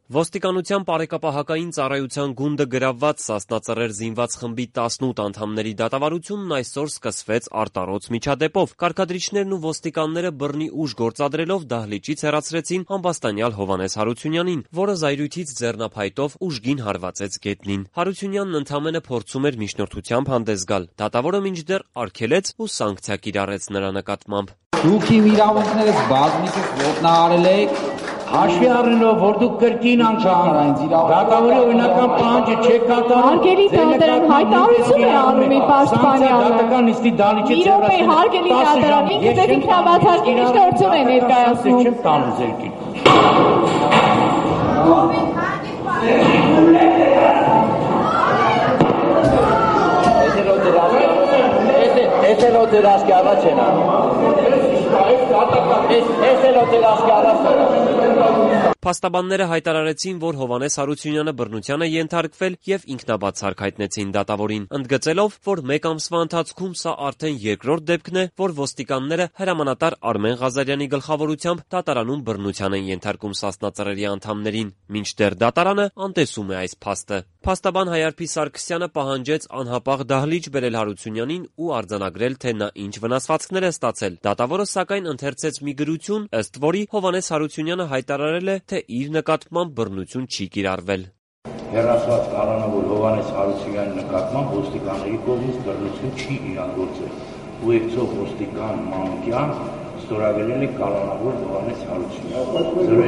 Ոստիկանության պարեկապահակային ծառայության գունդը գրավված Սասնա Ծռեր զինված խմբի 18 անդամների դատավարությունն այսօր սկսվեց արտառոց միջադեպով։ Կարգադրիչներն ու ոստիկանները բռնի ուժ գործադրելով դահլիճից հեռացրեցին ամբաստանյալ Հովհաննես Հարությունյանին, որը զայրույթից ձեռնափայտով ուժգին հարվածեց գետնին։ Հարությունյանն ընդամենը փորձում էր միջնորդությամբ հանդես գալ։ Դատավորը մինչդեռ արգելեց ու սանկցիա կիրառեց նրա նկատմամբ։ Դուք իմ իրավունքներս բազմիցս ոտնահարել եք, հաշվի առնելով, որ դուք կրկին անգամ դատավորի օրինական պահանջը չեք կատարում։ Հարգելի դատարան, հայտարարություն է անում իր պաշտպանյալը։ Դատական նիստի դահլիճից հեռացնել։ Հարգելի դատարան, ինքը ձեզ ինքնավատարկի միջնորդություն է ներկայացնում։ Չեմ տանում ձեր կին։ Փաստաբանները հայտարարեցին, որ Հովհաննես Հարությունյանը բռնության է ենթարկվել եւ ինքնաբացարկ հայտնեցին դատավորին, ընդգծելով, որ մեկ ամսվա ընթացքում սա արդեն երկրորդ դեպքն է, որ ոստիկանները հրամանատար Արմեն Ղազարյանի գլխավորությամբ դատարանում բռնության են ենթարկում Սասնա Ծռերի անդամներին, մինչդեռ դատարանը անտեսում է այս փաստը։ Փաստաբան Հայարփի Սարգսյանը պահանջեց անհապաղ դահլիճ բերել Հարությունյանին ու արձանագրել, թե նա ինչ վնասվածքներ է ստացել։ Դատավորը սակայն ընթերցեց մի գրություն, ըստ որի Հովհաննես Հարությունյանը հայտարարել է, թե իր նկատմամբ բռնություն չի կիրառվել։ Հեռացված կանոնավոր Հովհաննես Հարությունյանի նկատմամբ ոստիկանների կողմից բռնություն չի իրագործվել։ Ուղեկցող ոստիկան Մանուկյան ստորագրել է կանոնավոր Հովհաննես Հարությունյանը։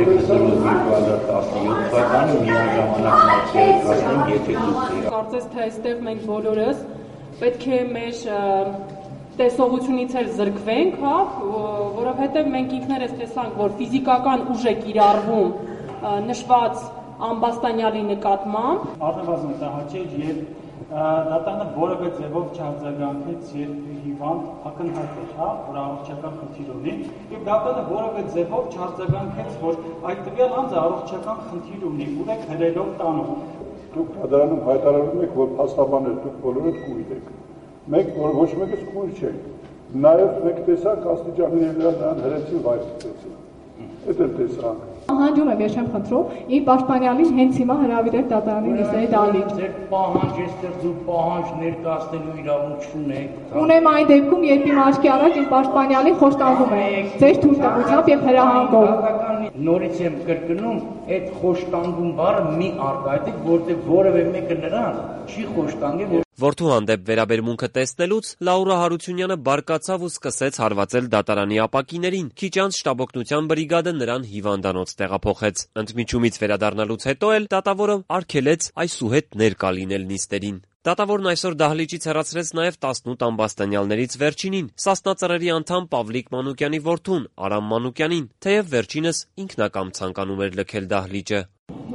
2017 թվականի միաժամանակ մարտիրոսային եթե դուք կարծես թե այստեղ մենք բոլորս պետք է մեր տեսողությունից էլ զրկվենք, հա, որովհետև մենք ինքներս տեսանք, որ ֆիզիկական ուժ է կիրառվում նշված ամբաստանյալի նկատմամբ։ Առնվազն տհաճ եւ դատարանը որևէ ձևով չարձագանքեց, երբ հիվանդ ակնհայտ էր, հա, որ առողջական խնդիր ունի, եւ դատարանը որևէ ձևով չարձագանքեց, որ այդ տվյալ անձը առողջական խնդիր ունի, ուր եք հրելով տանում։ Դուք դատարանում հայտարարում եք, որ փաստաբաններ դուք բոլորը կույր եք։ Մենք որ ոչ մեկս կույր չենք։ Նաեւ մեկ տեսակ աստիճաններն նրան հրեցին վայր ստեցին։ Դա տեսանք։ Պահանջում եմ, ես չեմ խնդրում, իր պաշտպանյալին հենց հիմա հրավիրել դատարանի նիստերի դահլիճ։ Ձեր պահանջ էստեղ դուք պահանջ ներկայացնելու իրավունք չունեք։ Ունեմ այն դեպքում, երբ իմ աչքի առաջ իմ պաշտպանյալին խոշտանգում է ձեր թույլտվությամբ եւ հրահանգով։ Նորից եմ կրկնում, այդ խոշտանգում բառը մի արտահայտեք, որտեղ որևէ մեկը նրան չի խոշտանգել։ Որդու հանդեպ վերաբերմունքը տեսնելուց Լաուրա Հարությունյանը բարկացավ ու սկսեց հարվածել դատարանի ապակիներին։ Քիչ անց շտաբօգնության բրիգադը նրան հիվանդանոց տեղափոխեց։ Ընդմիջումից վերադառնալուց հետո էլ դատավորը արգելեց այսուհետ ներկա լինել նիստերին։ Դատավորն այսօր դահլիճից հեռացրեց նաև 18 ամբաստանյալներից վերջինին՝ Սասնա Ծռերի անդամ Պավլիկ Մանուկյանի որդուն Արամ Մանուկյանին, թեև վերջինս ինքնակամ ցանկանում էր լքել դահլիճը։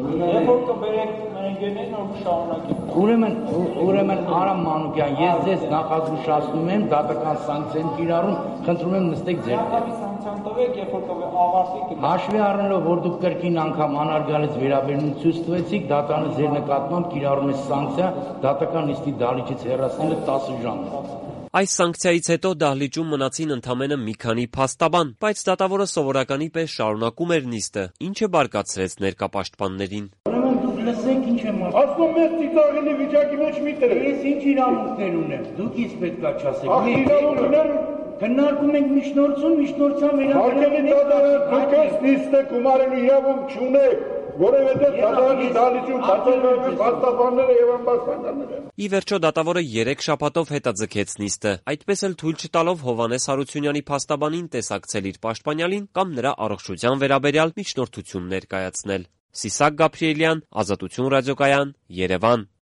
Ուրեմն Արամ Մանուկյան, ես ձեզ նախազգուշացնում եմ, դատական սանկցիան կիրառում, խնդրում եմ նստեք ձեր տեղ։ Հաշվի առնելով, որ դուք կրկին անգամ անարգալից վերաբերմունք ցույց տվեցիք, դատարանը ձեր նկատմամբ կիրառում է սանկցիա, դատական նիստի դահլիճից հեռացնելը 10 ժամ է։ Այս սանկցիայից հետո դահլիճում մնացին ընդամենը մի քանի փաստաբան, բայց դատավորը սովորականի պես շարունակում էր նիստը, ինչը բարկացրեց ներկապաշտպաններին։ Լսեք ինչ եմ ասում ես ծիծաղելի վիճակի մեջ մի տրեք։ Ես ինչ իրավունքներ ունեմ, դուք ինձ պետքա չասեք։ Ախ, իրավունքներ քննարկում ենք միջնորդության Հարգելի դատարան, դուք այս նիստը գումարելու իրավունք չունեք, որովհետև դատարանի դահլիճում բացակայում են փաստաբանները եւ ամբաստանյալները։ Ի վերջո դատավորը 3 շաբաթով հետաձգեց նիստը, այդպես էլ թույլ չտալով Հովհաննես Հարությունյանի փաստաբանին տեսակցել իր պաշտպանյալին կամ նրա առողջության վերաբերյալ միջնորդություն ներկայացնել։ Սիսակ Գաբրիելյան, Ազատություն ռադիոկայան, Երևան։